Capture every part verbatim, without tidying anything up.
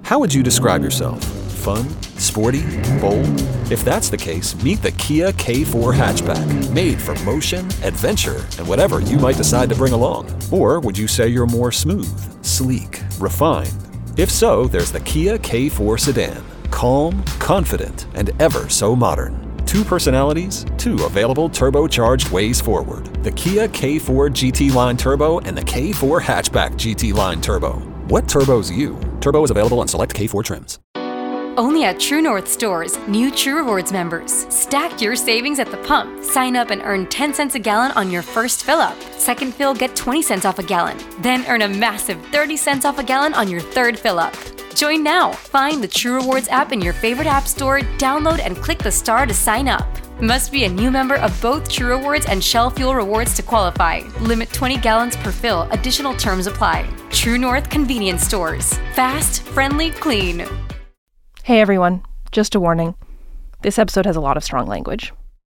How would you describe yourself? Fun? Sporty? Bold? If that's the case, meet the Kia K four hatchback, made for motion, adventure, and whatever you might decide to bring along. Or would you say you're more smooth, sleek, refined? If so, there's the Kia K four sedan. Calm, confident, and ever so modern. Two personalities, two available turbocharged ways forward. The Kia K four G T Line Turbo and the K four Hatchback G T Line Turbo. What turbo's you? Turbo is available on select K four trims. Only at True North stores, new True Rewards members. Stack your savings at the pump. Sign up and earn ten cents a gallon on your first fill-up. Second fill, get twenty cents off a gallon. Then earn a massive thirty cents off a gallon on your third fill-up. Join now. Find the True Rewards app in your favorite app store, download and click the star to sign up. Must be a new member of both True Rewards and Shell Fuel Rewards to qualify. Limit twenty gallons per fill. Additional terms apply. True North Convenience Stores. Fast, friendly, clean. Hey everyone, just a warning. This episode has a lot of strong language.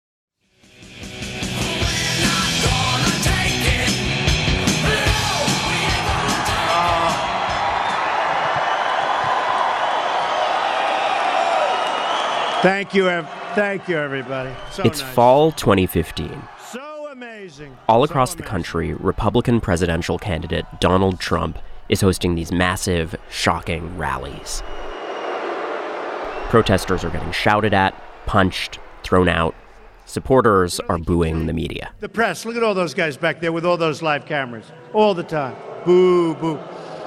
Thank you, ev- thank you, everybody. So it's nice. fall twenty fifteen. So amazing. All across so the amazing. country, Republican presidential candidate Donald Trump is hosting these massive, shocking rallies. Protesters are getting shouted at, punched, thrown out. Supporters are booing the media. The press, look at all those guys back there with all those live cameras, all the time. Boo, boo.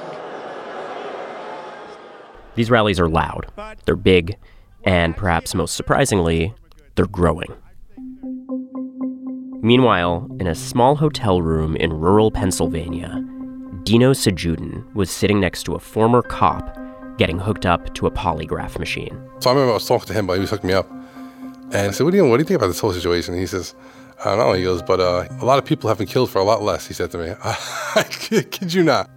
These rallies are loud, they're big, and perhaps most surprisingly, they're growing. Meanwhile, in a small hotel room in rural Pennsylvania, Dino Sajudin was sitting next to a former cop getting hooked up to a polygraph machine. So I remember I was talking to him, but he was hooking me up. And I said, what do you, what do you think about this whole situation? And he says, I don't know. He goes, but uh, a lot of people have been killed for a lot less, he said to me. I kid you not.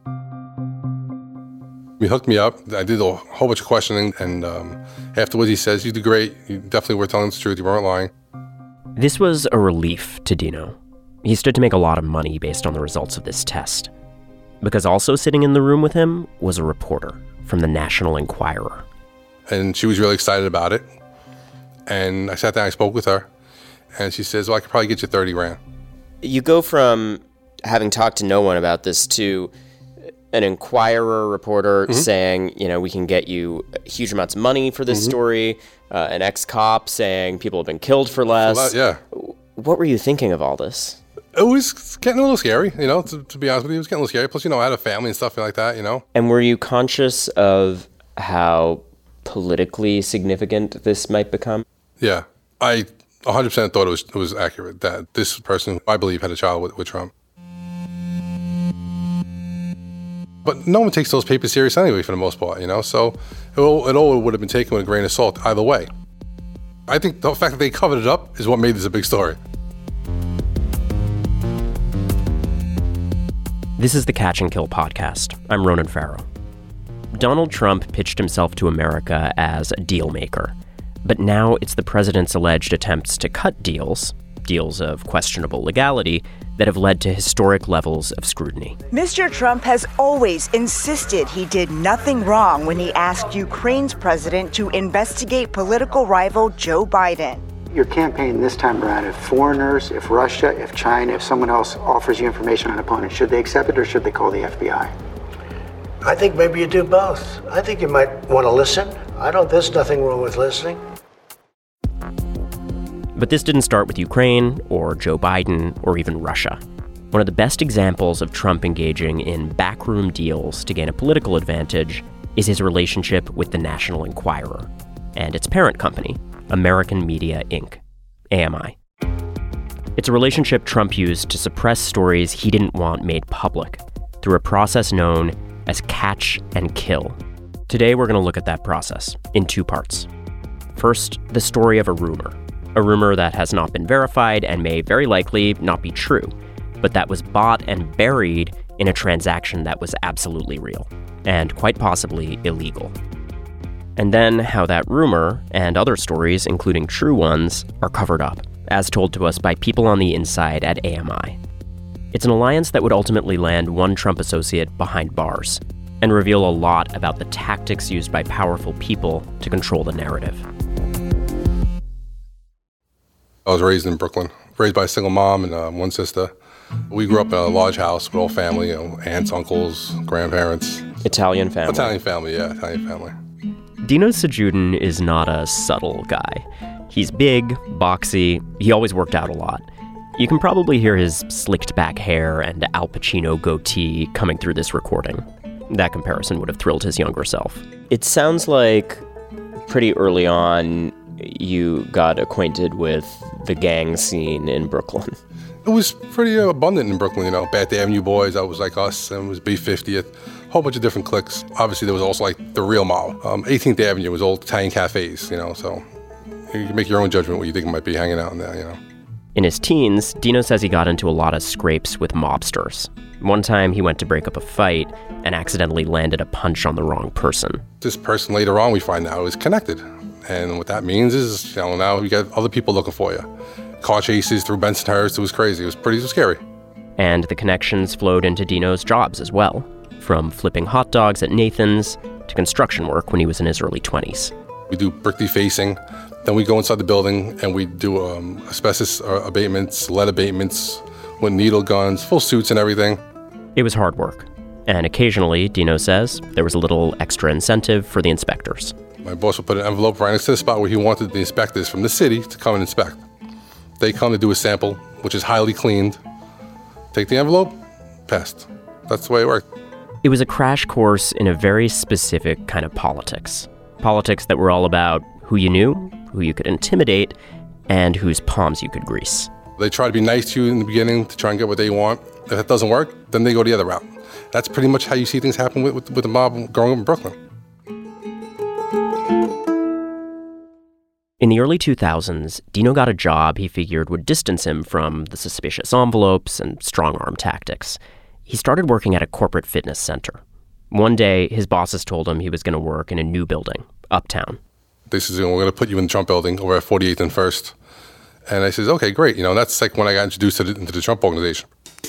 He hooked me up. I did a whole bunch of questioning. And um, afterwards he says, you did great. You definitely were telling us the truth. You weren't lying. This was a relief to Dino. He stood to make a lot of money based on the results of this test. Because also sitting in the room with him was a reporter from the National Enquirer. And she was really excited about it. And I sat down, I spoke with her, and she says, well, I could probably get you thirty grand. You go from having talked to no one about this to an Enquirer reporter mm-hmm. saying, you know, we can get you huge amounts of money for this mm-hmm. story, uh, an ex-cop saying people have been killed for less. For that, yeah. What were you thinking of all this? It was getting a little scary, you know, to, to be honest with you. It was getting a little scary. Plus, you know, I had a family and stuff like that, you know. And were you conscious of how politically significant this might become? Yeah. I one hundred percent thought it was it was accurate that this person, I believe, had a child with, with Trump. But no one takes those papers serious anyway, for the most part, you know. So it all, it all would have been taken with a grain of salt either way. I think the fact that they covered it up is what made this a big story. This is the Catch and Kill podcast. I'm Ronan Farrow. Donald Trump pitched himself to America as a deal maker. But now it's the president's alleged attempts to cut deals, deals of questionable legality, that have led to historic levels of scrutiny. Mister Trump has always insisted he did nothing wrong when he asked Ukraine's president to investigate political rival Joe Biden. Your campaign this time around, if foreigners, if Russia, if China, if someone else offers you information on an opponent, should they accept it or should they call the F B I? I think maybe you do both. I think you might want to listen. I don't, there's nothing wrong with listening. But this didn't start with Ukraine or Joe Biden or even Russia. One of the best examples of Trump engaging in backroom deals to gain a political advantage is his relationship with the National Enquirer and its parent company, American Media Incorporated, A M I. It's a relationship Trump used to suppress stories he didn't want made public through a process known as catch and kill. Today, we're going to look at that process in two parts. First, the story of a rumor. A rumor that has not been verified and may very likely not be true, but that was bought and buried in a transaction that was absolutely real, and quite possibly illegal. And then how that rumor, and other stories, including true ones, are covered up, as told to us by people on the inside at A M I. It's an alliance that would ultimately land one Trump associate behind bars, and reveal a lot about the tactics used by powerful people to control the narrative. I was raised in Brooklyn, raised by a single mom and uh, one sister. We grew up in a large house with all family, you know, aunts, uncles, grandparents. Italian family. Italian family, yeah, Italian family. Dino Sajudin is not a subtle guy. He's big, boxy, he always worked out a lot. You can probably hear his slicked back hair and Al Pacino goatee coming through this recording. That comparison would have thrilled his younger self. It sounds like pretty early on you got acquainted with the gang scene in Brooklyn. It was pretty uh, abundant in Brooklyn, you know. Bath Avenue Boys, that was like us, and it was B fiftieth, a whole bunch of different cliques. Obviously, there was also like the real mob. Um, eighteenth Avenue was old Italian cafes, you know, so you can make your own judgment what you think might be hanging out in there, you know. In his teens, Dino says he got into a lot of scrapes with mobsters. One time, he went to break up a fight and accidentally landed a punch on the wrong person. This person later on, we find out, is connected. And what that means is, you know, now you got other people looking for you. Car chases through Bensonhurst, it was crazy. It was pretty scary. And the connections flowed into Dino's jobs as well, from flipping hot dogs at Nathan's to construction work when he was in his early twenties. We do brick defacing, then we go inside the building and we do um, asbestos abatements, lead abatements with needle guns, full suits and everything. It was hard work. And occasionally, Dino says, there was a little extra incentive for the inspectors. My boss would put an envelope right next to the spot where he wanted the inspectors from the city to come and inspect. They come to do a sample, which is highly cleaned. Take the envelope, passed. That's the way it worked. It was a crash course in a very specific kind of politics. Politics that were all about who you knew, who you could intimidate, and whose palms you could grease. They try to be nice to you in the beginning to try and get what they want. If that doesn't work, then they go the other route. That's pretty much how you see things happen with, with, with the mob growing up in Brooklyn. In the early two thousands, Dino got a job he figured would distance him from the suspicious envelopes and strong-arm tactics. He started working at a corporate fitness center. One day, his bosses told him he was going to work in a new building, uptown. They said, we're going to put you in the Trump building over at forty-eighth and First. And I said, okay, great. You know, that's like when I got introduced to the, into the Trump organization.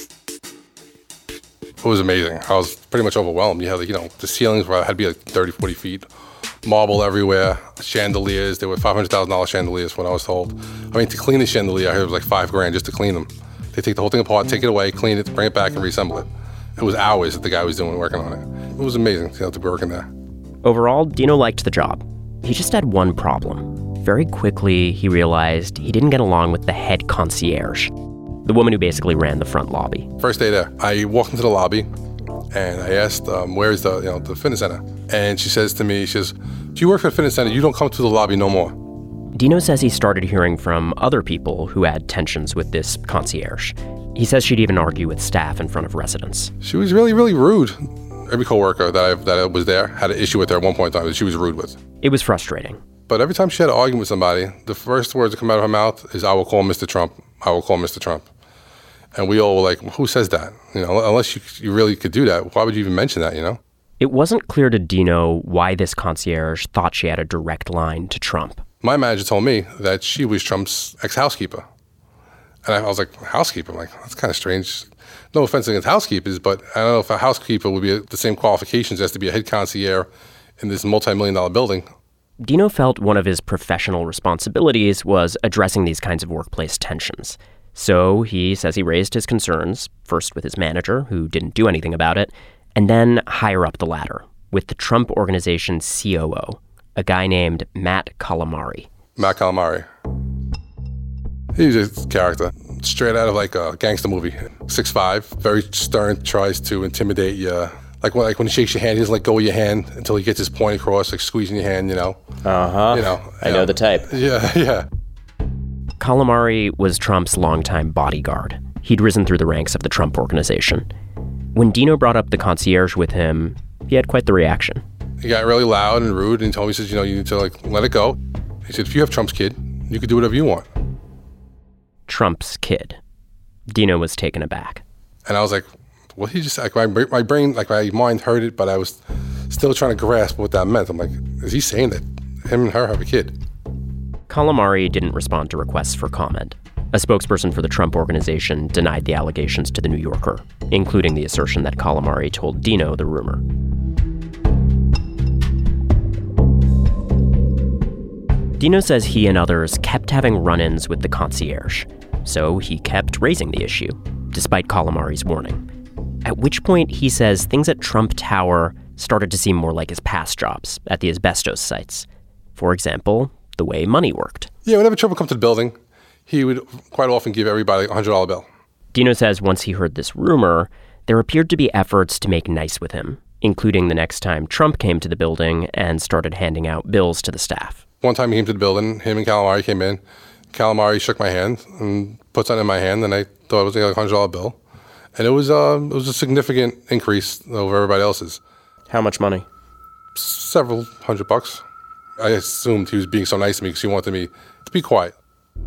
It was amazing. I was pretty much overwhelmed. You had, like, you know, the ceilings were, had to be like thirty, forty feet. Marble everywhere, chandeliers. There were five hundred thousand dollars chandeliers, what I was told. I mean, to clean a chandelier, I heard it was like five grand just to clean them. They take the whole thing apart, take it away, clean it, bring it back, and reassemble it. It was hours that the guy was doing working on it. It was amazing, you know, to be working there. Overall, Dino liked the job. He just had one problem. Very quickly, he realized he didn't get along with the head concierge, the woman who basically ran the front lobby. First day there, I walked into the lobby, and I asked, um, where's the, you know, the fitness center? And she says to me, she says, do you work for the fitness center? You don't come to the lobby no more. Dino says he started hearing from other people who had tensions with this concierge. He says she'd even argue with staff in front of residents. She was really, really rude. Every coworker that I that was there had an issue with her at one point in time that she was rude with. It was frustrating. But every time she had an argument with somebody, the first words that come out of her mouth is, I will call Mister Trump. I will call Mister Trump. And we all were like, who says that? You know, unless you, you really could do that, why would you even mention that, you know? It wasn't clear to Dino why this concierge thought she had a direct line to Trump. My manager told me that she was Trump's ex-housekeeper. And I, I was like, housekeeper? I'm like, that's kind of strange. No offense against housekeepers, but I don't know if a housekeeper would be the same qualifications as to be a head concierge in this multi-million dollar building. Dino felt one of his professional responsibilities was addressing these kinds of workplace tensions. So he says he raised his concerns, first with his manager, who didn't do anything about it, and then higher up the ladder, with the Trump Organization's C O O, a guy named Matt Calamari. Matt Calamari. He's a character, straight out of like a gangster movie. six five, very stern, tries to intimidate you. Like when, like when he shakes your hand, he doesn't let go of your hand until he gets his point across, like squeezing your hand, you know. Uh-huh. You know. I know, know the type. Yeah, yeah. Calamari was Trump's longtime bodyguard. He'd risen through the ranks of the Trump Organization. When Dino brought up the concierge with him, he had quite the reaction. He got really loud and rude, and he told me, he says, you know, you need to like let it go. He said, if you have Trump's kid, you can do whatever you want. Trump's kid. Dino was taken aback. And I was like, what he just, like my, my brain, like my mind heard it, but I was still trying to grasp what that meant. I'm like, is he saying that him and her have a kid? Calamari didn't respond to requests for comment. A spokesperson for the Trump Organization denied the allegations to The New Yorker, including the assertion that Calamari told Dino the rumor. Dino says he and others kept having run-ins with the concierge, so he kept raising the issue, despite Calamari's warning. At which point, he says things at Trump Tower started to seem more like his past jobs at the asbestos sites. For example, the way money worked. Yeah, whenever Trump would come to the building, he would quite often give everybody a one hundred dollar bill. Dino says once he heard this rumor, there appeared to be efforts to make nice with him, including the next time Trump came to the building and started handing out bills to the staff. One time he came to the building, him and Calamari came in. Calamari shook my hand and put something in my hand, and I thought it was like a one hundred dollar bill. And it was, uh, it was a significant increase over everybody else's. How much money? Several hundred bucks. I assumed he was being so nice to me because he wanted me to be quiet.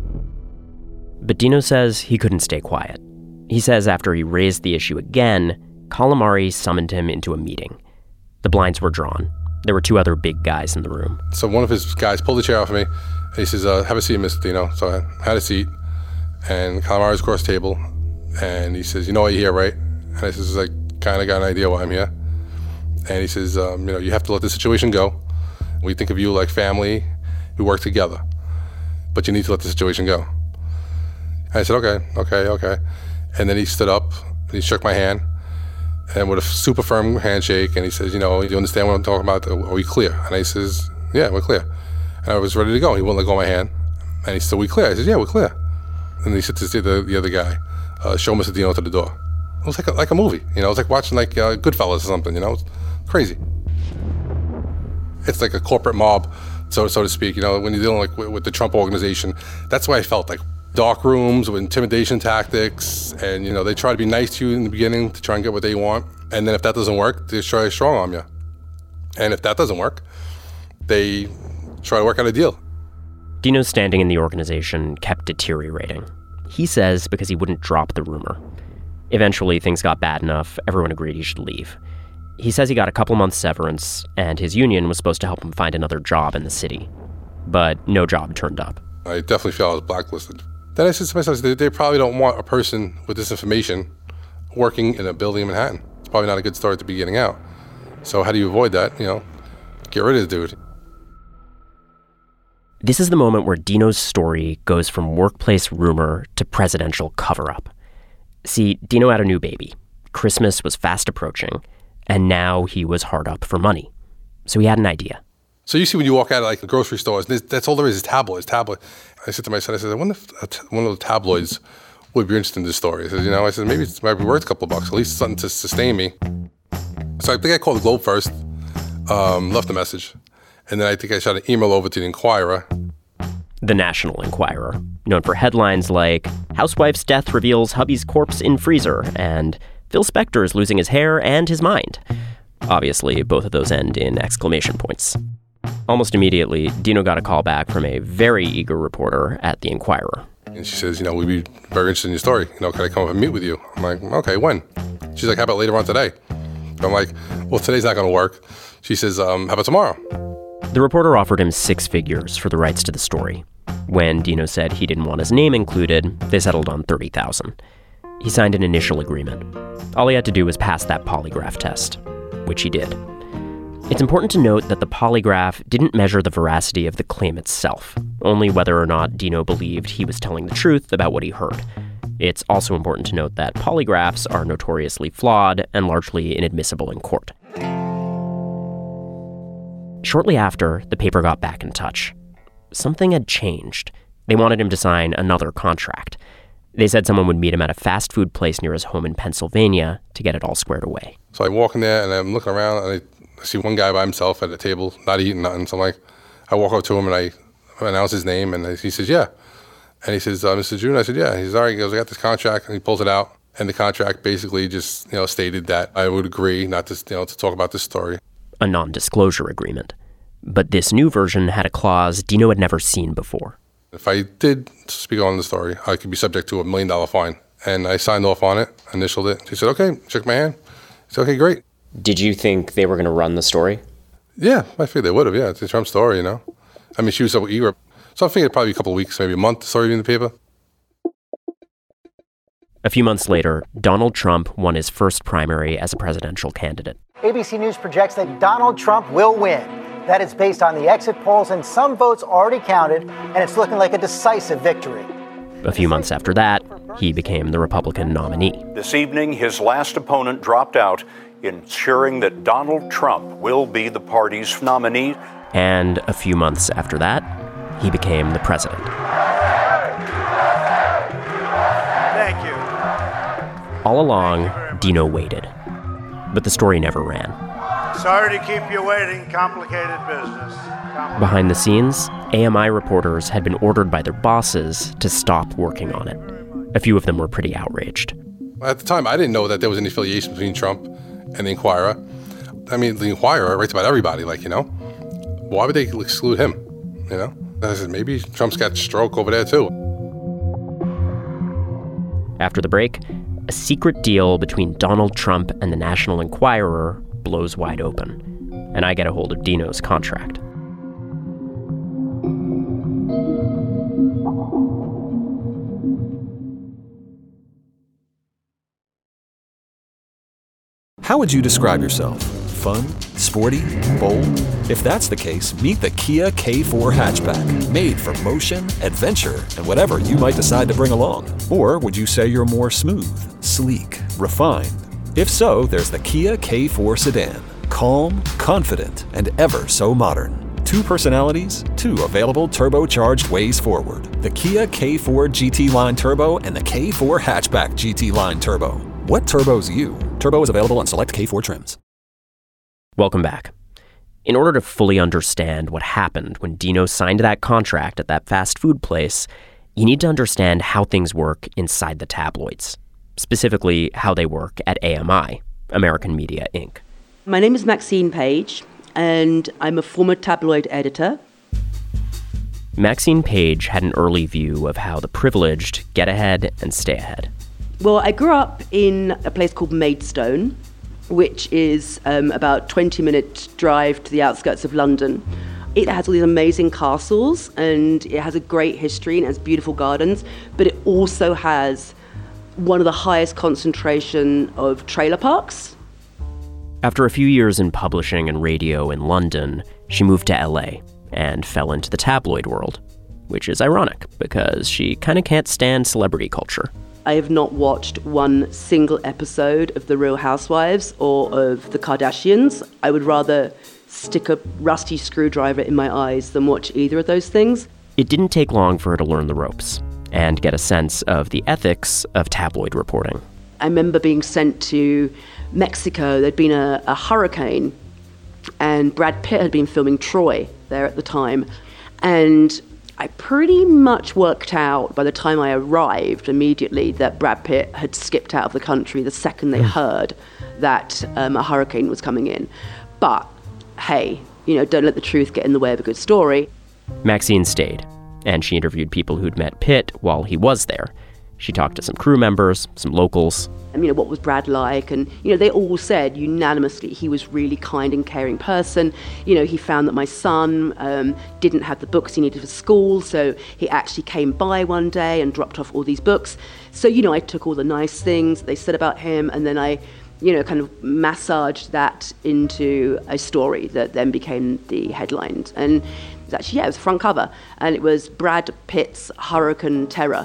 But Dino says he couldn't stay quiet. He says after he raised the issue again, Calamari summoned him into a meeting. The blinds were drawn. There were two other big guys in the room. So one of his guys pulled the chair off of me, and he says, uh, have a seat, Mister Dino. So I had a seat, and Calamari was across the table, and he says, you know why you're here, right? And I says, I kind of got an idea why I'm here. And he says, um, you know, you have to let the situation go. We think of you like family. We work together. But you need to let the situation go. And I said, okay, okay, okay. And then he stood up, and he shook my hand, and with a super firm handshake, and he says, you know, you understand what I'm talking about? Are we clear? And I says, yeah, we're clear. And I was ready to go. He wouldn't let go of my hand. And he said, we clear? I said, yeah, we're clear. And he said to the, the other guy, uh, show Mister Dino to the door. It was like a, like a movie, you know, it was like watching like uh, Goodfellas or something, you know, it's crazy. It's like a corporate mob, so so to speak, you know, when you're dealing like with, with the Trump organization. That's why I felt like dark rooms with intimidation tactics, and you know, they try to be nice to you in the beginning to try and get what they want, and then if that doesn't work, they try to strong arm you. And if that doesn't work, they try to work out a deal. Dino's standing in the organization kept deteriorating. He says because he wouldn't drop the rumor. Eventually, things got bad enough, everyone agreed he should leave. He says he got a couple months severance, and his union was supposed to help him find another job in the city. But no job turned up. I definitely felt I was blacklisted. Then I said to myself, they, they probably don't want a person with this information working in a building in Manhattan. It's probably not a good start to be getting out. So how do you avoid that? You know, get rid of the dude. This is the moment where Dino's story goes from workplace rumor to presidential cover-up. See, Dino had a new baby. Christmas was fast approaching, and now he was hard up for money. So he had an idea. So you see when you walk out of like the grocery stores, that's all there is is tabloids, tabloid. I said to my son, I said, I wonder if one of the tabloids would be interested in this story. I said, you know, I said, maybe it might be worth a couple of bucks, at least something to sustain me. So I think I called the Globe first, um, left a message, and then I think I shot an email over to the Inquirer. The National Enquirer, known for headlines like, Housewife's death reveals hubby's corpse in freezer, and Phil Spector is losing his hair and his mind. Obviously, both of those end in exclamation points. Almost immediately, Dino got a call back from a very eager reporter at the Inquirer. And she says, you know, we'd be very interested in your story. You know, can I come up and meet with you? I'm like, okay, when? She's like, how about later on today? I'm like, well, today's not going to work. She says, um, how about tomorrow? The reporter offered him six figures for the rights to the story. When Dino said he didn't want his name included, they settled on thirty thousand dollars. He signed an initial agreement. All he had to do was pass that polygraph test, which he did. It's important to note that the polygraph didn't measure the veracity of the claim itself, only whether or not Dino believed he was telling the truth about what he heard. It's also important to note that polygraphs are notoriously flawed and largely inadmissible in court. Shortly after, the paper got back in touch. Something had changed. They wanted him to sign another contract. They said someone would meet him at a fast food place near his home in Pennsylvania to get it all squared away. So I walk in there, and I'm looking around, and I see one guy by himself at a table, not eating nothing. So I'm like, I walk up to him, and I announce his name, and he says, yeah. And he says, uh, Mister June? I said, yeah. He says, all right. He goes, I got this contract, and he pulls it out. And the contract basically just, you know, stated that I would agree not to, you know, to talk about this story. A non-disclosure agreement. But this new version had a clause Dino had never seen before. If I did speak on the story, I could be subject to a million dollar fine. And I signed off on it, initialed it. He said, okay, shook my hand. He said, okay, great. Did you think they were going to run the story? Yeah, I figured they would have, yeah. It's a Trump story, you know. I mean, she was so eager. So I figured probably a couple of weeks, maybe a month, the story in the paper. A few months later, Donald Trump won his first primary as a presidential candidate. A B C News projects that Donald Trump will win. That is based on the exit polls and some votes already counted, and it's looking like a decisive victory. A few months after that, he became the Republican nominee. This evening, his last opponent dropped out, ensuring that Donald Trump will be the party's nominee. And a few months after that, he became the president. Thank you. All along, Dino waited. But the story never ran. Sorry to keep you waiting. Complicated business. Complicated. Behind the scenes, A M I reporters had been ordered by their bosses to stop working on it. A few of them were pretty outraged. At the time, I didn't know that there was any affiliation between Trump and the Inquirer. I mean, the Inquirer writes about everybody, like, you know. Why would they exclude him, you know? I said, maybe Trump's got stroke over there, too. After the break, a secret deal between Donald Trump and the National Enquirer blows wide open, and I get a hold of Dino's contract. How would you describe yourself? Fun? Sporty? Bold? If that's the case, meet the Kia K four hatchback, made for motion, adventure, and whatever you might decide to bring along. Or would you say you're more smooth, sleek, refined? If so, there's the Kia K four sedan. Calm, confident, and ever so modern. Two personalities, two available turbocharged ways forward. The Kia K four G T Line Turbo and the K four Hatchback G T Line Turbo. What turbo's you? Turbo is available on select K four trims. Welcome back. In order to fully understand what happened when Dino signed that contract at that fast food place, you need to understand how things work inside the tabloids. Specifically, how they work at A M I, American Media Incorporated. My name is Maxine Page, and I'm a former tabloid editor. Maxine Page had an early view of how the privileged get ahead and stay ahead. Well, I grew up in a place called Maidstone, which is um, about twenty minute drive to the outskirts of London. It has all these amazing castles, and it has a great history, and it has beautiful gardens, but it also has one of the highest concentration of trailer parks. After a few years in publishing and radio in London, she moved to L A and fell into the tabloid world, which is ironic because she kind of can't stand celebrity culture. I have not watched one single episode of The Real Housewives or of The Kardashians. I would rather stick a rusty screwdriver in my eyes than watch either of those things. It didn't take long for her to learn the ropes and get a sense of the ethics of tabloid reporting. I remember being sent to Mexico. There'd been a, a hurricane, and Brad Pitt had been filming Troy there at the time. And I pretty much worked out by the time I arrived immediately that Brad Pitt had skipped out of the country the second they heard that um, a hurricane was coming in. But hey, you know, don't let the truth get in the way of a good story. Maxine stayed, and she interviewed people who'd met Pitt while he was there. She talked to some crew members, some locals. And, you know, what was Brad like? And, you know, they all said unanimously he was really kind and caring person. You know, he found that my son um, didn't have the books he needed for school, so he actually came by one day and dropped off all these books. So, you know, I took all the nice things they said about him, and then I, you know, kind of massaged that into a story that then became the headlines. And it was actually, yeah, it was front cover. And it was Brad Pitt's Hurricane Terror.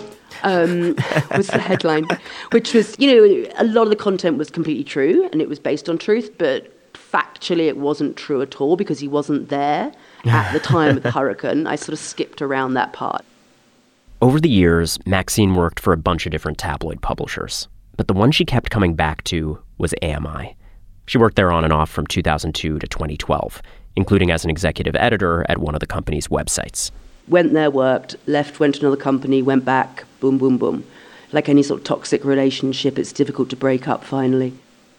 um, was the headline, which was, you know, a lot of the content was completely true and it was based on truth, but factually it wasn't true at all because he wasn't there at the time of the hurricane. I sort of skipped around that part. Over the years, Maxine worked for a bunch of different tabloid publishers, but the one she kept coming back to was A M I. She worked there on and off from two thousand two to twenty twelve, including as an executive editor at one of the company's websites. Went there, worked, left, went to another company, went back, boom, boom, boom. Like any sort of toxic relationship, it's difficult to break up finally.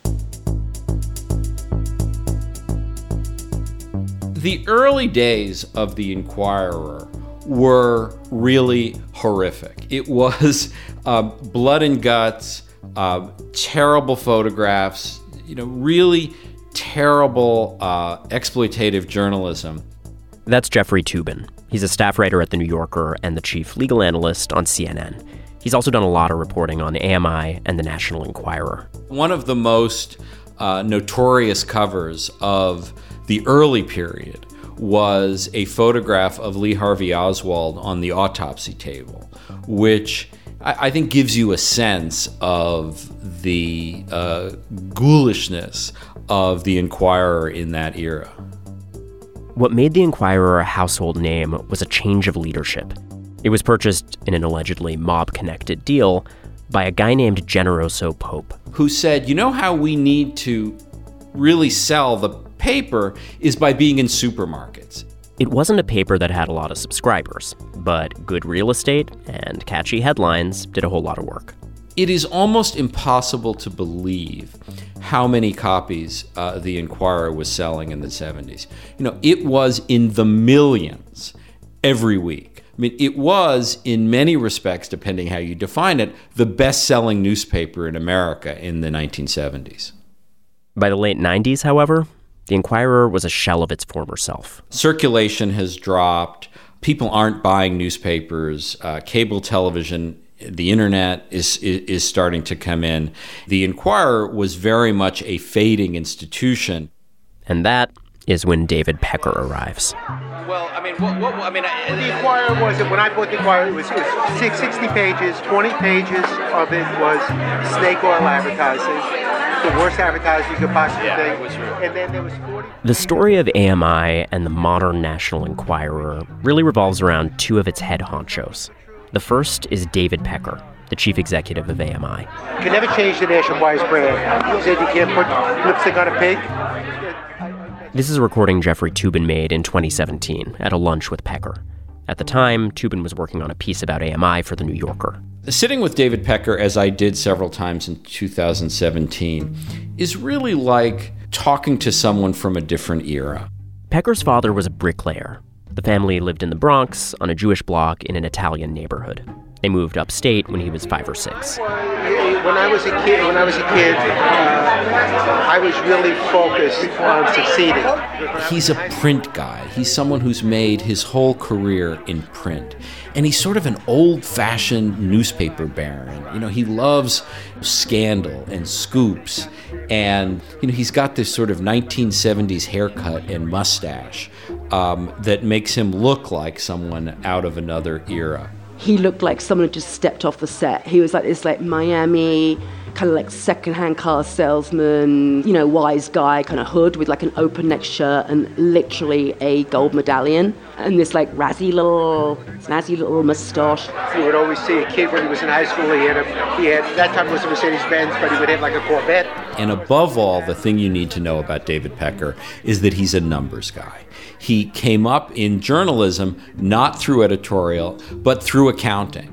The early days of The Inquirer were really horrific. It was uh, blood and guts, uh, terrible photographs, you know, really terrible uh, exploitative journalism. That's Jeffrey Toobin. He's a staff writer at The New Yorker and the chief legal analyst on C N N. He's also done a lot of reporting on A M I and the National Enquirer. One of the most uh, notorious covers of The early period was a photograph of Lee Harvey Oswald on the autopsy table, which I, I think gives you a sense of the uh, ghoulishness of the Enquirer in that era. What made the Enquirer a household name was a change of leadership. It was purchased in an allegedly mob-connected deal by a guy named Generoso Pope, who said, you know how we need to really sell the paper is by being in supermarkets. It wasn't a paper that had a lot of subscribers, but good real estate and catchy headlines did a whole lot of work. It is almost impossible to believe how many copies uh, the Enquirer was selling in the seventies. You know, it was in the millions every week. I mean, it was, in many respects, depending how you define it, the best-selling newspaper in America in the nineteen seventies. By the late nineties, however, the Enquirer was a shell of its former self. Circulation has dropped. People aren't buying newspapers. Uh, cable television, the internet is, is is starting to come in. The Enquirer was very much a fading institution. And that is when David Pecker arrives. Well, I mean, what, what, I mean, I, the Enquirer was, when I bought the Enquirer, it was, it was sixty pages, twenty pages of it was snake oil advertising. The worst advertising you could possibly yeah, think. It was real. And then there was forty. The story of A M I and the modern National Enquirer really revolves around two of its head honchos. The first is David Pecker, the chief executive of A M I. You can never change the National Enquirer's brand. You said you can't put lipstick on a pig. This is a recording Jeffrey Toobin made in twenty seventeen at a lunch with Pecker. At the time, Toobin was working on a piece about A M I for The New Yorker. Sitting with David Pecker, as I did several times in two thousand seventeen, is really like talking to someone from a different era. Pecker's father was a bricklayer. The family lived in the Bronx on a Jewish block in an Italian neighborhood. They moved upstate when he was five or six. When I was a kid, when I was a kid, uh, I was really focused on succeeding. He's a print guy. He's someone who's made his whole career in print. And he's sort of an old-fashioned newspaper baron. You know, he loves scandal and scoops. And, you know, he's got this sort of nineteen seventies haircut and mustache um, that makes him look like someone out of another era. He looked like someone who just stepped off the set. He was like this like Miami, kind of like secondhand car salesman, you know, wise guy, kind of hood with like an open neck shirt and literally a gold medallion and this like razzy little, snazzy little mustache. You would always see a kid when he was in high school, he had, a, he had that time it was a Mercedes-Benz, but he would have like a Corvette. And above all, the thing you need to know about David Pecker is that he's a numbers guy. He came up in journalism not through editorial, but through accounting.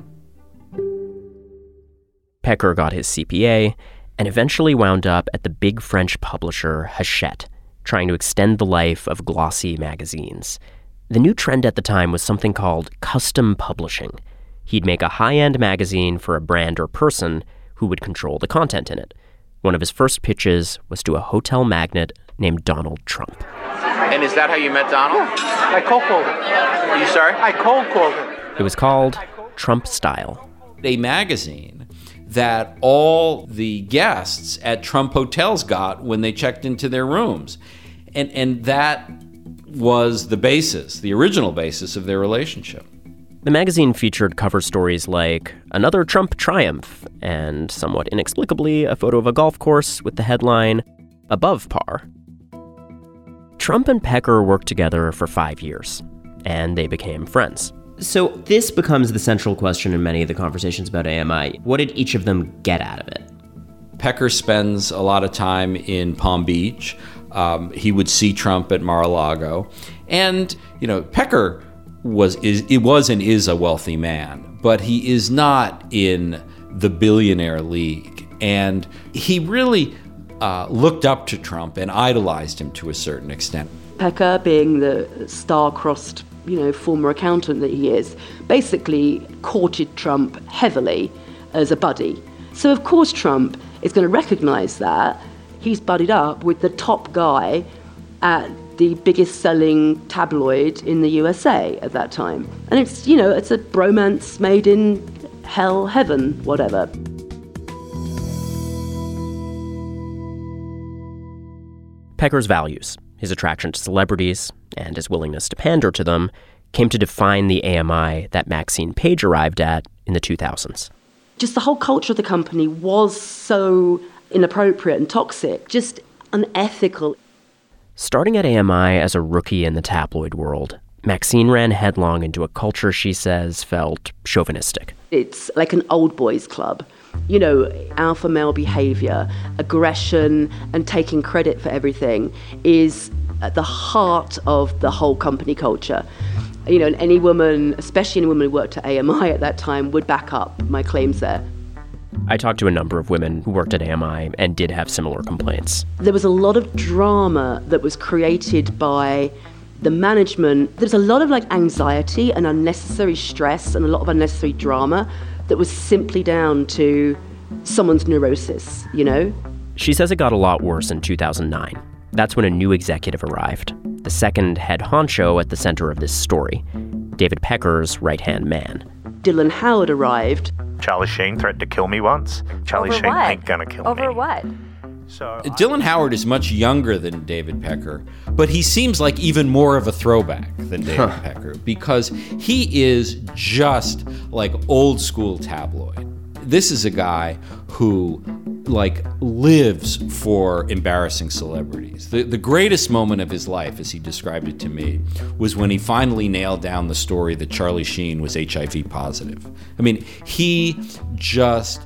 Pecker got his C P A and eventually wound up at the big French publisher Hachette, trying to extend the life of glossy magazines. The new trend at the time was something called custom publishing. He'd make a high-end magazine for a brand or person who would control the content in it. One of his first pitches was to a hotel magnate named Donald Trump. And is that how you met Donald? I cold called him. Are you sorry? I cold called him. It was called Trump Style. A magazine that all the guests at Trump hotels got when they checked into their rooms. And and that was the basis, the original basis of their relationship. The magazine featured cover stories like Another Trump Triumph, and somewhat inexplicably, a photo of a golf course with the headline, Above Par. Trump and Pecker worked together for five years, and they became friends. So this becomes the central question in many of the conversations about A M I. What did each of them get out of it? Pecker spends a lot of time in Palm Beach. Um, he would see Trump at Mar-a-Lago. And, you know, Pecker was is it was and is a wealthy man, but he is not in the billionaire league. And he really uh, looked up to Trump and idolized him to a certain extent. Pecker, being the star-crossed, you know, former accountant that he is, basically courted Trump heavily as a buddy. So of course Trump is going to recognize that. He's buddied up with the top guy at the biggest selling tabloid in the U S A at that time. And it's, you know, it's a bromance made in hell, heaven, whatever. Pecker's values, his attraction to celebrities, and his willingness to pander to them came to define the A M I that Maxine Page arrived at in the two thousands. Just the whole culture of the company was so inappropriate and toxic, just unethical. Starting at A M I as a rookie in the tabloid world, Maxine ran headlong into a culture she says felt chauvinistic. It's like an old boys club. You know, alpha male behavior, aggression, and taking credit for everything is at the heart of the whole company culture. You know, and any woman, especially any woman who worked at A M I at that time, would back up my claims there. I talked to a number of women who worked at A M I and did have similar complaints. There was a lot of drama that was created by the management. There's a lot of like anxiety and unnecessary stress and a lot of unnecessary drama that was simply down to someone's neurosis, you know? She says it got a lot worse in two thousand nine. That's when a new executive arrived, the second head honcho at the center of this story, David Pecker's right-hand man. Dylan Howard arrived. Charlie Sheen threatened to kill me once. Charlie Over Sheen what? ain't gonna kill Over me. Over what? So Dylan Howard is much younger than David Pecker, but he seems like even more of a throwback than David huh. Pecker because he is just like old school tabloid. This is a guy who like lives for embarrassing celebrities. The the greatest moment of his life, as he described it to me, was when he finally nailed down the story that Charlie Sheen was H I V positive. I mean, he just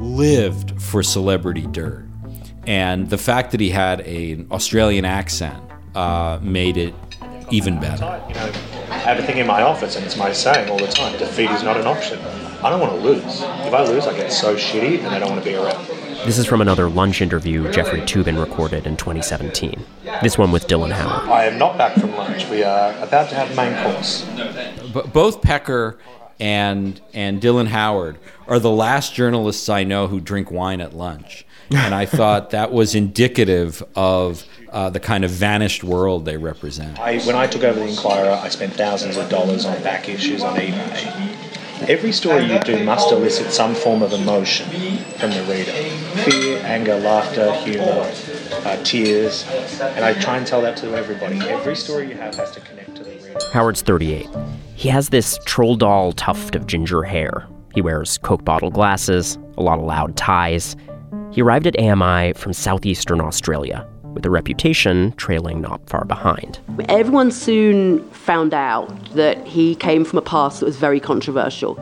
lived for celebrity dirt. And the fact that he had an Australian accent uh, made it even better. You know, I have a thing in my office, and it's my saying all the time, defeat is not an option. I don't want to lose. If I lose, I get so shitty, and I don't want to be around. This is from another lunch interview Jeffrey Toobin recorded in twenty seventeen. This one with Dylan Howard. I am not back from lunch. We are about to have main course. But both Pecker and and Dylan Howard are the last journalists I know who drink wine at lunch. And I thought that was indicative of uh, the kind of vanished world they represent. I, when I took over the Inquirer, I spent thousands of dollars on back issues on eBay. Every story you do must elicit some form of emotion from the reader. Fear, anger, laughter, humour, uh, tears. And I try and tell that to everybody. Every story you have has to connect to the reader. Howard's thirty-eight. He has this troll doll tuft of ginger hair. He wears Coke bottle glasses, a lot of loud ties. He arrived at A M I from southeastern Australia, with a reputation trailing not far behind. Everyone soon found out that he came from a past that was very controversial.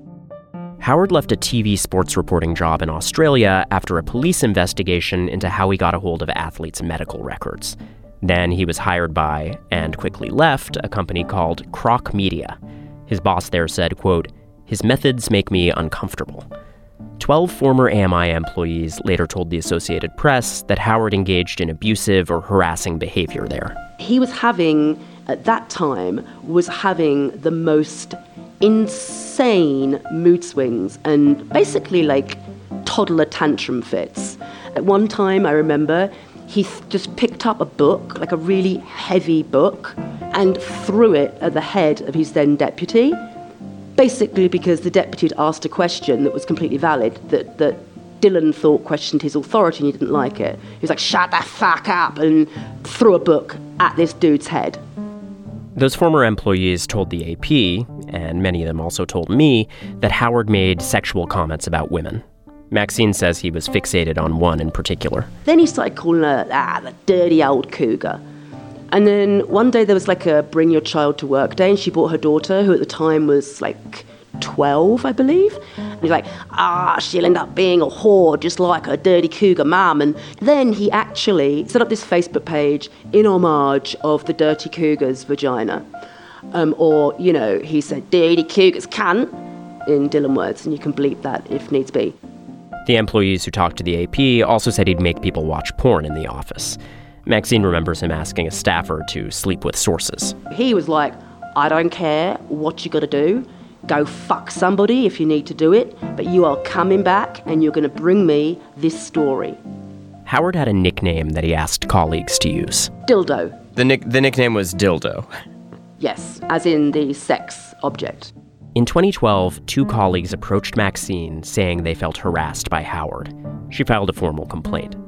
Howard left a T V sports reporting job in Australia after a police investigation into how he got a hold of athletes' medical records. Then he was hired by, and quickly left, a company called Croc Media. His boss there said, quote, "His methods make me uncomfortable." Twelve former A M I employees later told the Associated Press that Howard engaged in abusive or harassing behavior there. He was having, at that time, was having the most insane mood swings and basically like toddler tantrum fits. At one time, I remember, he th- just picked up a book, like a really heavy book, and threw it at the head of his then deputy. Basically because the deputy had asked a question that was completely valid, that, that Dylan thought questioned his authority and he didn't like it. He was like, shut the fuck up, and threw a book at this dude's head. Those former employees told the A P, and many of them also told me, that Howard made sexual comments about women. Maxine says he was fixated on one in particular. Then he started calling her, ah, the dirty old cougar. And then one day there was like a bring your child to work day, and she brought her daughter, who at the time was like twelve, I believe. And he's like, ah, she'll end up being a whore just like her dirty cougar mum. And then he actually set up this Facebook page in homage of the dirty cougar's vagina. Um, or, you know, he said, dirty cougar's cunt, in Dylan words, and you can bleep that if needs be. The employees who talked to the A P also said he'd make people watch porn in the office. Maxine remembers him asking a staffer to sleep with sources. He was like, I don't care what you got to do. Go fuck somebody if you need to do it, but you are coming back and you're going to bring me this story. Howard had a nickname that he asked colleagues to use. Dildo. The nick the nickname was Dildo. Yes, as in the sex object. In twenty twelve, two colleagues approached Maxine saying they felt harassed by Howard. She filed a formal complaint.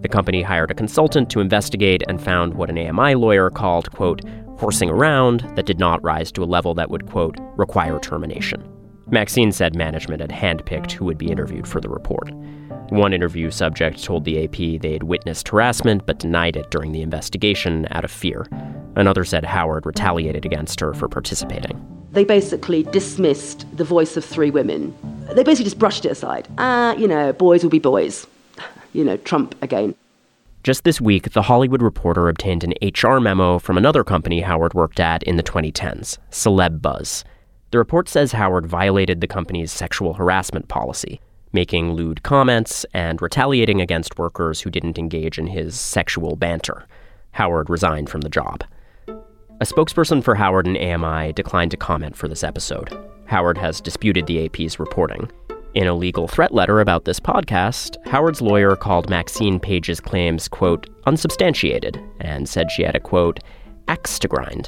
The company hired a consultant to investigate and found what an A M I lawyer called, quote, horsing around that did not rise to a level that would, quote, require termination. Maxine said management had handpicked who would be interviewed for the report. One interview subject told the A P they had witnessed harassment but denied it during the investigation out of fear. Another said Howard retaliated against her for participating. They basically dismissed the voice of three women. They basically just brushed it aside. Ah, you know, boys will be boys. You know, Trump again. Just this week, The Hollywood Reporter obtained an H R memo from another company Howard worked at in the twenty tens, Celeb Buzz. The report says Howard violated the company's sexual harassment policy, making lewd comments and retaliating against workers who didn't engage in his sexual banter. Howard resigned from the job. A spokesperson for Howard and A M I declined to comment for this episode. Howard has disputed the A P's reporting. In a legal threat letter about this podcast, Howard's lawyer called Maxine Page's claims, quote, unsubstantiated, and said she had a, quote, axe to grind.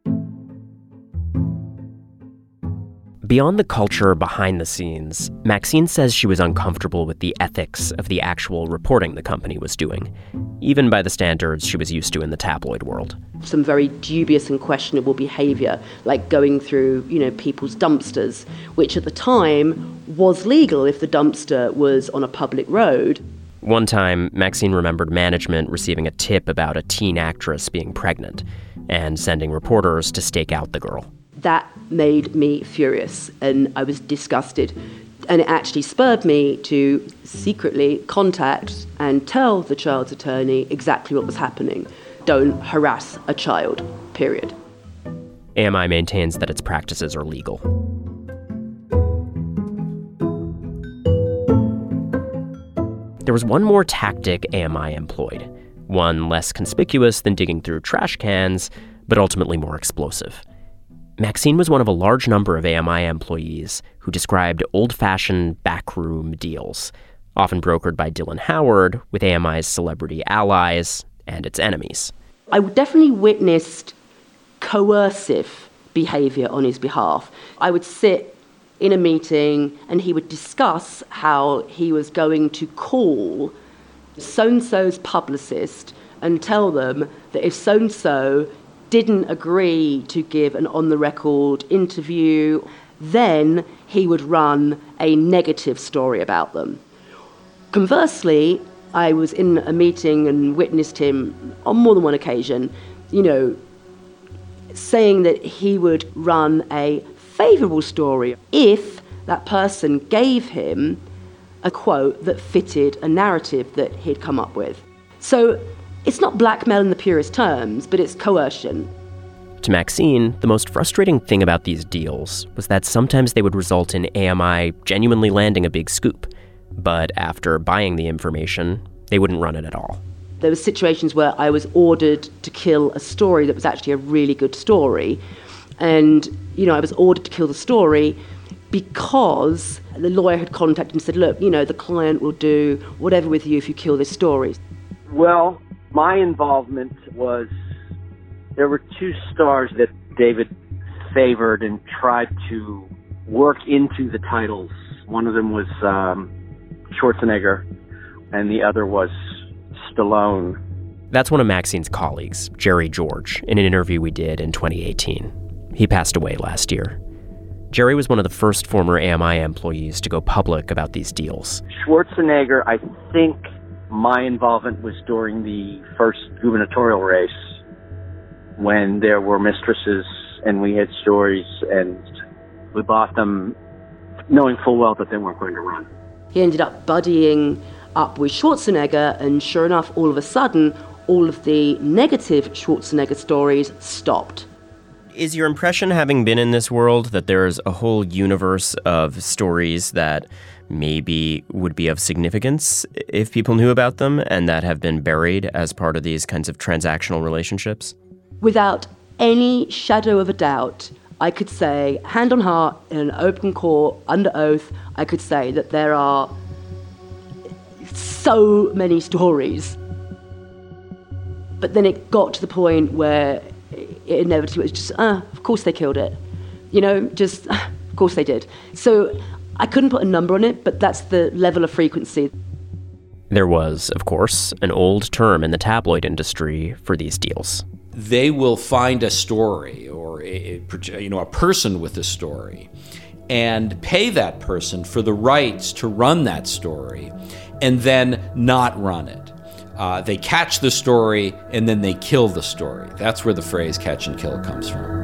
Beyond the culture behind the scenes, Maxine says she was uncomfortable with the ethics of the actual reporting the company was doing, even by the standards she was used to in the tabloid world. Some very dubious and questionable behavior, like going through, you know, people's dumpsters, which at the time was legal if the dumpster was on a public road. One time, Maxine remembered management receiving a tip about a teen actress being pregnant and sending reporters to stake out the girl. That made me furious, and I was disgusted. And it actually spurred me to secretly contact and tell the child's attorney exactly what was happening. Don't harass a child, period. A M I maintains that its practices are legal. There was one more tactic A M I employed, one less conspicuous than digging through trash cans, but ultimately more explosive. Maxine was one of a large number of A M I employees who described old-fashioned backroom deals, often brokered by Dylan Howard with A M I's celebrity allies and its enemies. I definitely witnessed coercive behavior on his behalf. I would sit in a meeting and he would discuss how he was going to call so-and-so's publicist and tell them that if so-and-so didn't agree to give an on-the-record interview, then he would run a negative story about them. Conversely, I was in a meeting and witnessed him on more than one occasion, you know, saying that he would run a favourable story if that person gave him a quote that fitted a narrative that he'd come up with. So it's not blackmail in the purest terms, but it's coercion. To Maxine, the most frustrating thing about these deals was that sometimes they would result in A M I genuinely landing a big scoop. But after buying the information, they wouldn't run it at all. There were situations where I was ordered to kill a story that was actually a really good story. And, you know, I was ordered to kill the story because the lawyer had contacted and said, look, you know, the client will do whatever with you if you kill this story. Well, my involvement was, there were two stars that David favored and tried to work into the titles. One of them was um, Schwarzenegger, and the other was Stallone. That's one of Maxine's colleagues, Jerry George, in an interview we did in twenty eighteen. He passed away last year. Jerry was one of the first former A M I employees to go public about these deals. Schwarzenegger, I think my involvement was during the first gubernatorial race when there were mistresses and we had stories and we bought them knowing full well that they weren't going to run. He ended up buddying up with Schwarzenegger, and sure enough, all of a sudden, all of the negative Schwarzenegger stories stopped. Is your impression, having been in this world, that there's a whole universe of stories that maybe would be of significance if people knew about them and that have been buried as part of these kinds of transactional relationships? Without any shadow of a doubt, I could say, hand on heart, in an open court, under oath, I could say that there are so many stories. But then it got to the point where it inevitably was just, ah, of course they killed it. You know, just, ah, of course they did. So I couldn't put a number on it, but that's the level of frequency. There was, of course, an old term in the tabloid industry for these deals. They will find a story or a, you know, a person with a story and pay that person for the rights to run that story and then not run it. Uh, they catch the story and then they kill the story. That's where the phrase catch and kill comes from.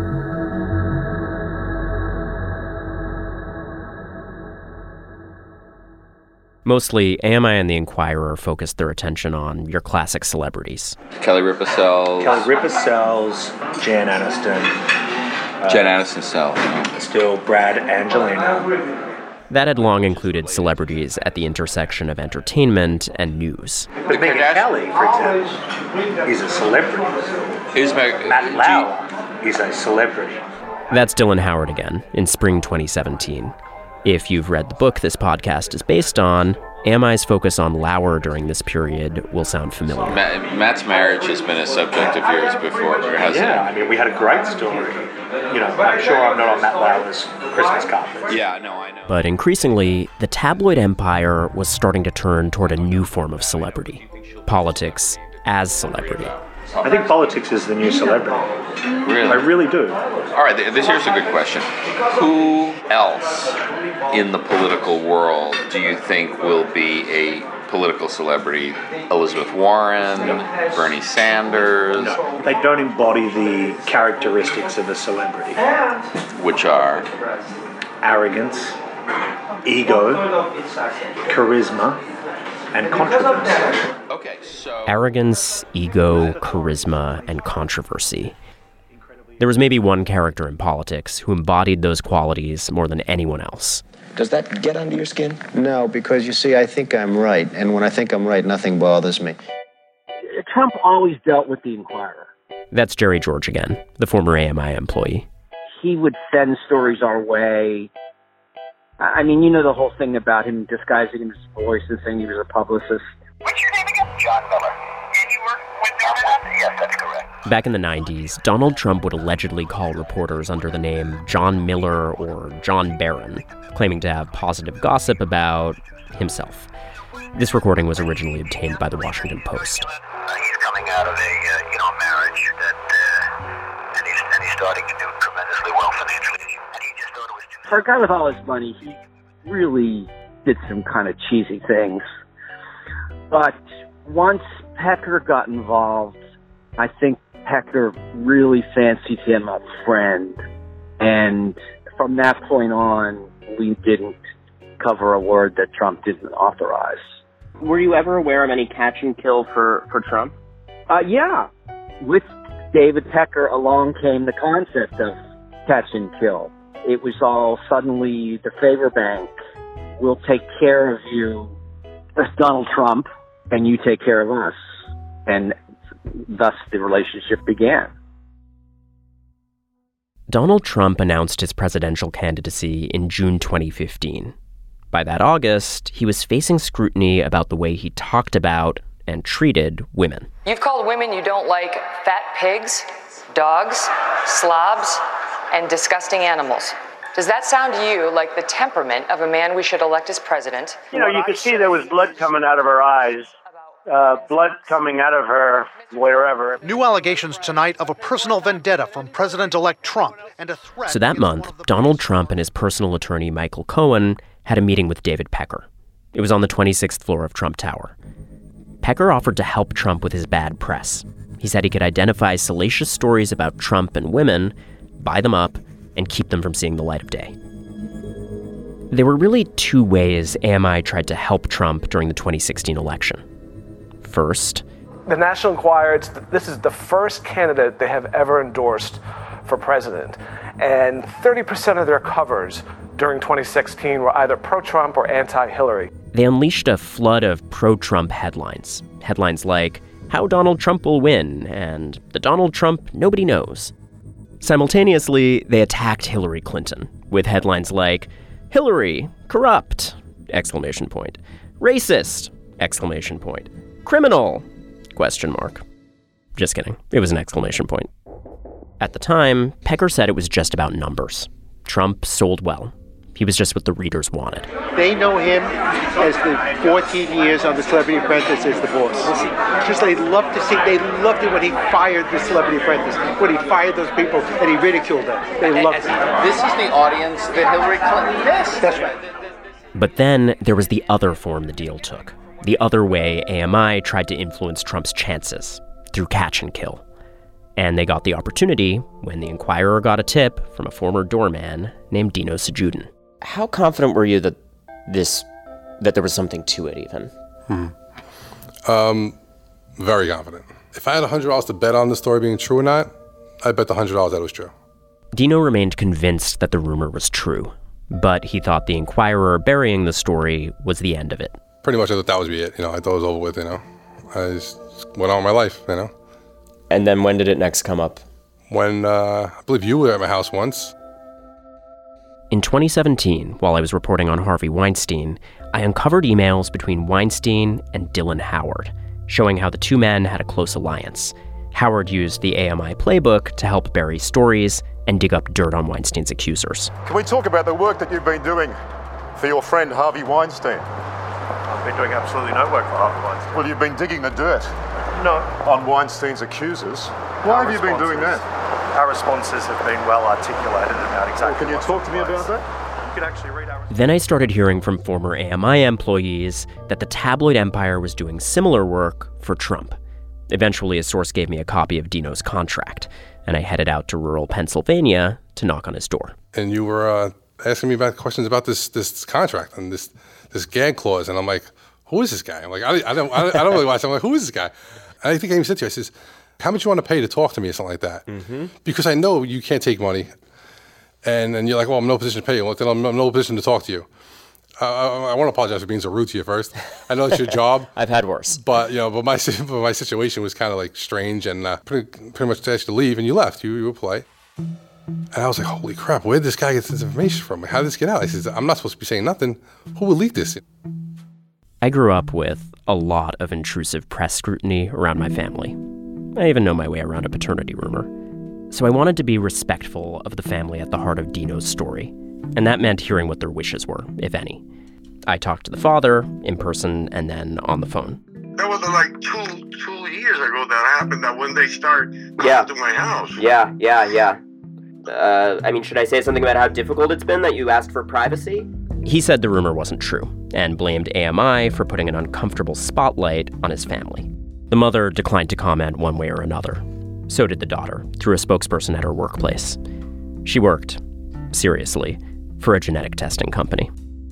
Mostly, A M I and the Inquirer focused their attention on your classic celebrities. Kelly Ripa sells. Kelly Ripa sells. Jan Aniston. Uh, Jen Aniston sells. Still Brad Angelina. That had long included celebrities at the intersection of entertainment and news. But Megyn Kelly, for example, is a celebrity. Is Meg- Matt Lauer is a celebrity. That's Dylan Howard again, in spring twenty seventeen. If you've read the book this podcast is based on, A M I's focus on Lauer during this period will sound familiar. Matt, Matt's marriage has been a subject of yours before, hasn't Yeah, it? I mean, we had a great story. You know, I'm sure I'm not on Matt Lauer's Christmas carpet. Yeah, no, I know. But increasingly, the tabloid empire was starting to turn toward a new form of celebrity. Politics as celebrity. I think politics is the new celebrity. Really? I really do. All right, this here's a good question. Who else in the political world do you think will be a political celebrity? Elizabeth Warren, Bernie Sanders? No, they don't embody the characteristics of a celebrity. Which are? Arrogance, ego, charisma, and controversy. Okay, so... Arrogance, ego, charisma, and controversy. There was maybe one character in politics who embodied those qualities more than anyone else. Does that get under your skin? No, because you see, I think I'm right. And when I think I'm right, nothing bothers me. Trump always dealt with the Inquirer. That's Jerry George again, the former A M I employee. He would send stories our way. I mean, you know the whole thing about him disguising his voice and saying he was a publicist. What's your name again? John Miller. And you work with David? Yes, that's correct. Back in the nineties, Donald Trump would allegedly call reporters under the name John Miller or John Barron, claiming to have positive gossip about himself. This recording was originally obtained by the Washington Post. Uh, he's coming out of a, uh, you know, marriage that, uh, and he's, and he's starting to do tremendously well financially. And he just thought it was too... For a guy with all his money, he really did some kind of cheesy things. But once Pecker got involved, I think Pecker really fancied him a friend. And from that point on, we didn't cover a word that Trump didn't authorize. Were you ever aware of any catch and kill for, for Trump? Uh, yeah. With David Pecker along came the concept of catch and kill. It was all suddenly the favor bank will take care of you as Donald Trump, and you take care of us. And thus the relationship began. Donald Trump announced his presidential candidacy in June twenty fifteen. By that August, he was facing scrutiny about the way he talked about and treated women. You've called women you don't like fat pigs, dogs, slobs, and disgusting animals. Does that sound to you like the temperament of a man we should elect as president? You know, you could see there was blood coming out of her eyes, uh, blood coming out of her wherever. New allegations tonight of a personal vendetta from President-elect Trump and a threat. So that month, Donald Trump and his personal attorney, Michael Cohen, had a meeting with David Pecker. It was on the twenty-sixth floor of Trump Tower. Pecker offered to help Trump with his bad press. He said he could identify salacious stories about Trump and women, buy them up, and keep them from seeing the light of day. There were really two ways A M I tried to help Trump during the twenty sixteen election. First, the National Enquirer, it's, this is the first candidate they have ever endorsed for president. And thirty percent of their covers during twenty sixteen were either pro-Trump or anti-Hillary. They unleashed a flood of pro-Trump headlines. Headlines like, How Donald Trump Will Win, and The Donald Trump Nobody Knows. Simultaneously, they attacked Hillary Clinton with headlines like, Hillary, corrupt, exclamation point, racist, exclamation point, criminal, question mark. Just kidding, it was an exclamation point. At the time, Pecker said it was just about numbers. Trump sold well. He was just what the readers wanted. They know him as the fourteen years on The Celebrity Apprentice as the boss. Just they love to see, they loved it when he fired The Celebrity Apprentice, when he fired those people and he ridiculed them. They loved it. This is the audience that Hillary Clinton missed. That's right. But then there was the other form the deal took. The other way A M I tried to influence Trump's chances, through catch and kill. And they got the opportunity when the Inquirer got a tip from a former doorman named Dino Sajudin. How confident were you that this, that there was something to it even? Hmm. Um, very confident. If I had one hundred dollars to bet on the story being true or not, I bet the one hundred dollars that it was true. Dino remained convinced that the rumor was true, but he thought the Inquirer burying the story was the end of it. Pretty much I thought that was be it. You know, I thought it was over with, you know. I just went on with my life, you know. And then when did it next come up? When, uh, I believe you were at my house once. In twenty seventeen, while I was reporting on Harvey Weinstein, I uncovered emails between Weinstein and Dylan Howard, showing how the two men had a close alliance. Howard used the A M I playbook to help bury stories and dig up dirt on Weinstein's accusers. Can we talk about the work that you've been doing for your friend Harvey Weinstein? I've been doing absolutely no work for Harvey Weinstein. Well, you've been digging the dirt. No. On Weinstein's accusers. Why Our have you been doing that? Our responses have been well articulated about exactly well, can you talk to me about that? You can actually read our... Then I started hearing from former A M I employees that the tabloid empire was doing similar work for Trump. Eventually, a source gave me a copy of Dino's contract, and I headed out to rural Pennsylvania to knock on his door. And you were uh, asking me about questions about this this contract and this this gag clause, and I'm like, who is this guy? I'm like, I, I don't I don't, I don't really watch. I'm like, who is this guy? And I think I even said to you, I says, how much you want to pay to talk to me or something like that? Mm-hmm. Because I know you can't take money. And and you're like, well, I'm in no position to pay you. Well, then I'm in no position to talk to you. Uh, I, I want to apologize for being so rude to you first. I know it's your job. I've had worse. But, you know, but my but my situation was kind of like strange and uh, pretty, pretty much asked you to leave, and you left. You, you were polite. And I was like, holy crap, where did this guy get this information from? How did this get out? I said, I'm not supposed to be saying nothing. Who would leak this? I grew up with a lot of intrusive press scrutiny around my family. I even know my way around a paternity rumor. So I wanted to be respectful of the family at the heart of Dino's story, and that meant hearing what their wishes were, if any. I talked to the father, in person, and then on the phone. That was like two two years ago that happened, that when they start yeah. coming to my house. Yeah, yeah, yeah. Uh, I mean, should I say something about how difficult it's been that you asked for privacy? He said the rumor wasn't true, and blamed A M I for putting an uncomfortable spotlight on his family. The mother declined to comment one way or another. So did the daughter, through a spokesperson at her workplace. She worked, seriously, for a genetic testing company.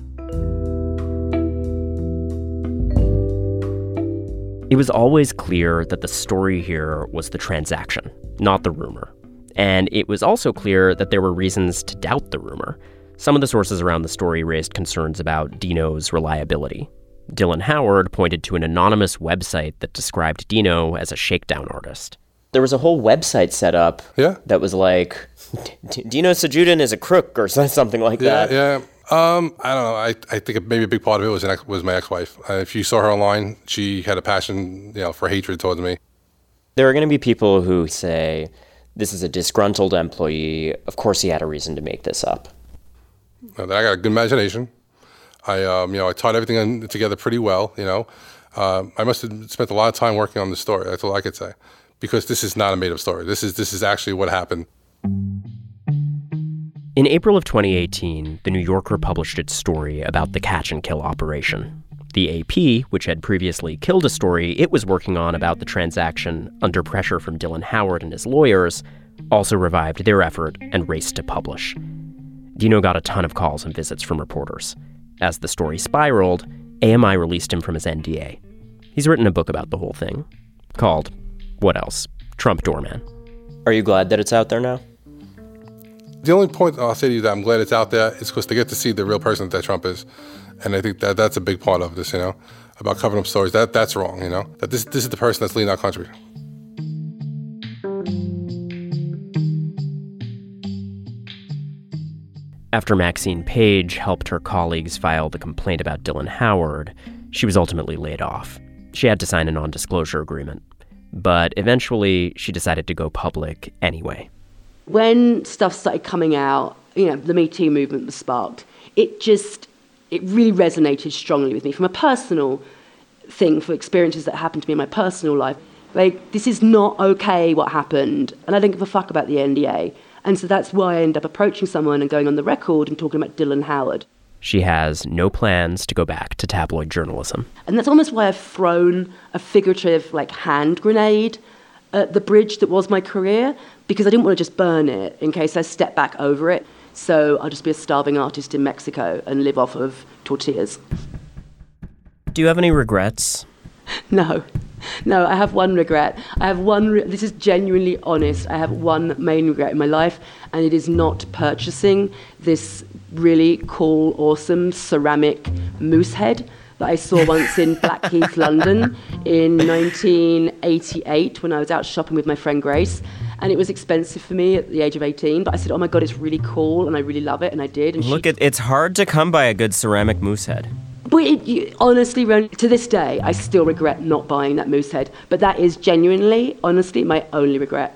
It was always clear that the story here was the transaction, not the rumor. And it was also clear that there were reasons to doubt the rumor. Some of the sources around the story raised concerns about Dino's reliability. Dylan Howard pointed to an anonymous website that described Dino as a shakedown artist. There was a whole website set up yeah. that was like, Dino Sajudin is a crook or something like yeah, that. Yeah, um, I don't know. I, I think maybe a big part of it was an ex, was my ex-wife. Uh, if you saw her online, she had a passion, you know, for hatred towards me. There are going to be people who say, this is a disgruntled employee. Of course he had a reason to make this up. I got a good imagination. I, um, you know, I tied everything together pretty well, you know. Uh, I must have spent a lot of time working on the story. That's all I could say. Because this is not a made-up story. This is this is actually what happened. In April of twenty eighteen, The New Yorker published its story about the catch-and-kill operation. The A P, which had previously killed a story it was working on about the transaction under pressure from Dylan Howard and his lawyers, also revived their effort and raced to publish. Dino got a ton of calls and visits from reporters. As the story spiraled, A M I released him from his N D A. He's written a book about the whole thing, called, what else? Trump Doorman. Are you glad that it's out there now? The only point I'll say to you that I'm glad it's out there is because they get to see the real person that Trump is. And I think that that's a big part of this, you know, about covering up stories. That That's wrong, you know, that this, this is the person that's leading our country. After Maxine Page helped her colleagues file the complaint about Dylan Howard, she was ultimately laid off. She had to sign a non-disclosure agreement. But eventually, she decided to go public anyway. When stuff started coming out you know, the Me Too movement was sparked. It just, it really resonated strongly with me from a personal thing, for experiences that happened to me in my personal life. Like, this is not okay what happened, and I don't give a fuck about the N D A. And so that's why I ended up approaching someone and going on the record and talking about Dylan Howard. She has no plans to go back to tabloid journalism. And that's almost why I've thrown a figurative, like, hand grenade at the bridge that was my career, because I didn't want to just burn it in case I step back over it. So I'll just be a starving artist in Mexico and live off of tortillas. Do you have any regrets? No. No, I have one regret. I have one, re- this is genuinely honest, I have one main regret in my life, and it is not purchasing this really cool, awesome ceramic moose head that I saw once in Blackheath, London in nineteen eighty-eight when I was out shopping with my friend Grace. And it was expensive for me at the age of eighteen, but I said, oh my God, it's really cool, and I really love it, and I did. And Look, she- it, it's hard to come by a good ceramic moose head. But it, you, honestly, Ron, to this day, I still regret not buying that moose head. But that is genuinely, honestly, my only regret.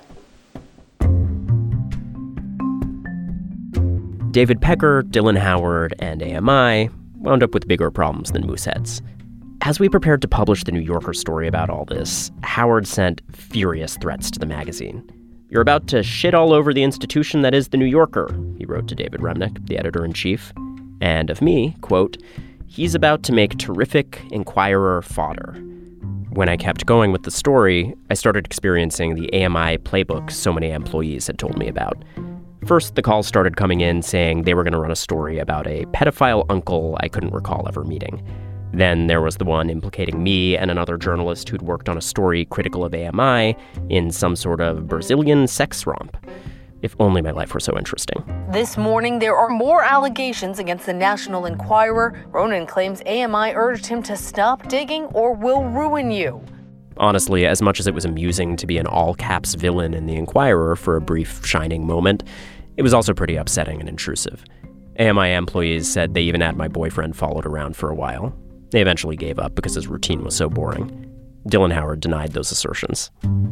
David Pecker, Dylan Howard, and A M I wound up with bigger problems than moose heads. As we prepared to publish the New Yorker story about all this, Howard sent furious threats to the magazine. "You're about to shit all over the institution that is the New Yorker," he wrote to David Remnick, the editor-in-chief. And of me, quote, "He's about to make terrific Inquirer fodder." When I kept going with the story, I started experiencing the A M I playbook so many employees had told me about. First, the calls started coming in saying they were going to run a story about a pedophile uncle I couldn't recall ever meeting. Then there was the one implicating me and another journalist who'd worked on a story critical of A M I in some sort of Brazilian sex romp. If only my life were so interesting. This morning, there are more allegations against the National Enquirer. Ronan claims A M I urged him to stop digging or we'll ruin you. Honestly, as much as it was amusing to be an all-caps villain in the Enquirer for a brief shining moment, it was also pretty upsetting and intrusive. A M I employees said they even had my boyfriend followed around for a while. They eventually gave up because his routine was so boring. Dylan Howard denied those assertions.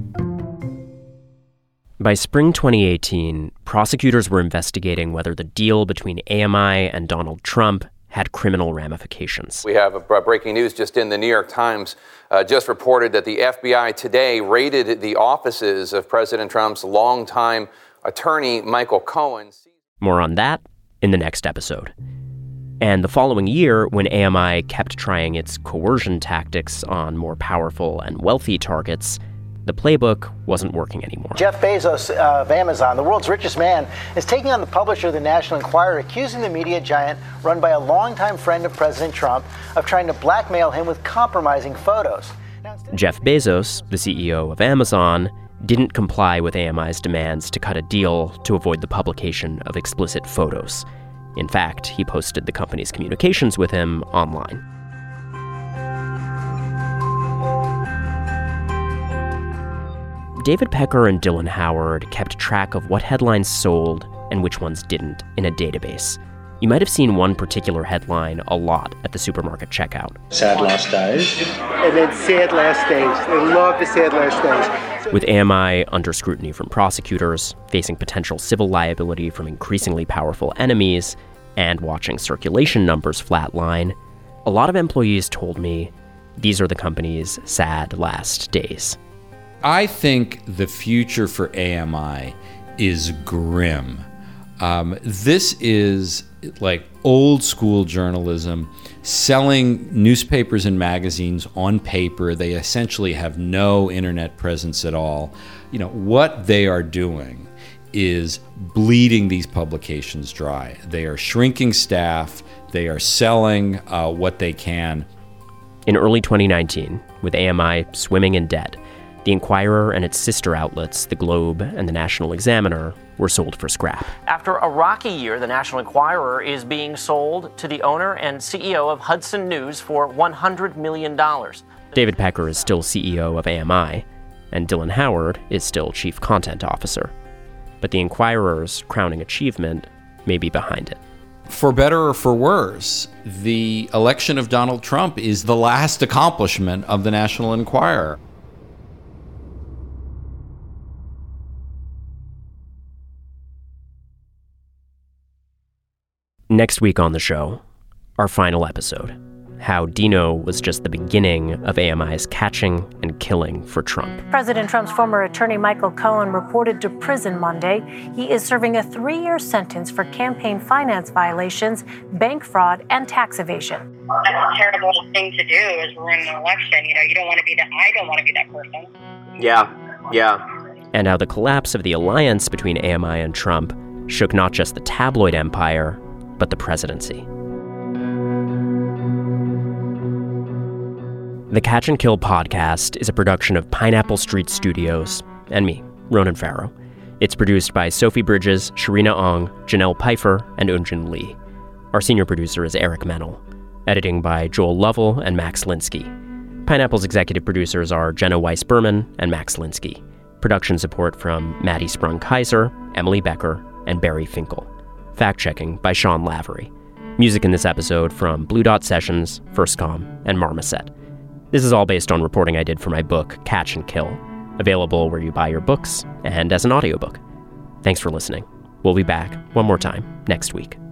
By spring twenty eighteen, prosecutors were investigating whether the deal between A M I and Donald Trump had criminal ramifications. We have a breaking news just in. The New York Times uh, just reported that the F B I today raided the offices of President Trump's longtime attorney, Michael Cohen. More on that in the next episode. And the following year, when A M I kept trying its coercion tactics on more powerful and wealthy targets, the playbook wasn't working anymore. Jeff Bezos of Amazon, the world's richest man, is taking on the publisher of the National Enquirer, accusing the media giant, run by a longtime friend of President Trump, of trying to blackmail him with compromising photos. Jeff Bezos, the C E O of Amazon, didn't comply with A M I's demands to cut a deal to avoid the publication of explicit photos. In fact, he posted the company's communications with him online. David Pecker and Dylan Howard kept track of what headlines sold and which ones didn't in a database. You might have seen one particular headline a lot at the supermarket checkout. Sad last days. And then sad last days. They love the sad last days. With A M I under scrutiny from prosecutors, facing potential civil liability from increasingly powerful enemies, and watching circulation numbers flatline, a lot of employees told me these are the company's sad last days. I think the future for A M I is grim. Um, this is like old school journalism, selling newspapers and magazines on paper. They essentially have no internet presence at all. You know, what they are doing is bleeding these publications dry. They are shrinking staff. They are selling uh, what they can. In early twenty nineteen, with A M I swimming in debt, the Enquirer and its sister outlets, The Globe and The National Examiner, were sold for scrap. After a rocky year, the National Enquirer is being sold to the owner and C E O of Hudson News for one hundred million dollars. David Pecker is still C E O of A M I, and Dylan Howard is still Chief Content Officer. But the Enquirer's crowning achievement may be behind it. For better or for worse, the election of Donald Trump is the last accomplishment of the National Enquirer. Next week on the show, our final episode, how Dino was just the beginning of A M I's catching and killing for Trump. President Trump's former attorney Michael Cohen reported to prison Monday. He is serving a three-year sentence for campaign finance violations, bank fraud, and tax evasion. That's a terrible thing to do, is ruin an election. You know, you don't want to be that. I don't want to be that person. Yeah, yeah. And how the collapse of the alliance between A M I and Trump shook not just the tabloid empire, but the presidency. The Catch and Kill podcast is a production of Pineapple Street Studios and me, Ronan Farrow. It's produced by Sophie Bridges, Sharina Ong, Janelle Pfeiffer, and Unjin Lee. Our senior producer is Eric Mennel. Editing by Joel Lovell and Max Linsky. Pineapple's executive producers are Jenna Weiss-Berman and Max Linsky. Production support from Maddie Sprung-Kaiser, Emily Becker, and Barry Finkel. Fact-checking by Sean Lavery. Music in this episode from Blue Dot Sessions, FirstCom, and Marmoset. This is all based on reporting I did for my book, Catch and Kill, available where you buy your books and as an audiobook. Thanks for listening. We'll be back one more time next week.